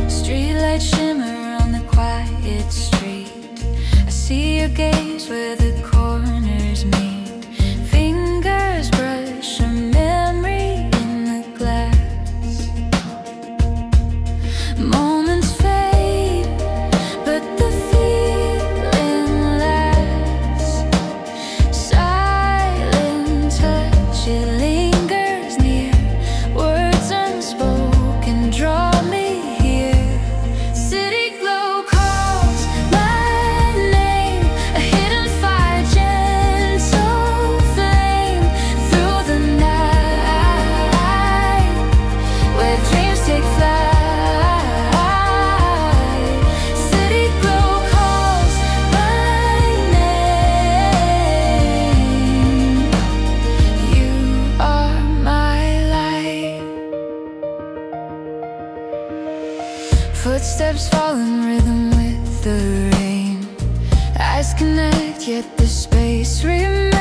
Streetlights shimmer on the quiet street. I see your gaze where the corners meet. Fingers brush a memory in the glass. Moments fade, but the feeling lasts. Silent touch, it lingers near. Words unspoken draw me here. City glow calls my name, a hidden fire, gentle flame through the night, where dreams take flight. City glow calls my name. You are my light. Footsteps fall in rhythm with the rain. Eyes connect, yet the space remains.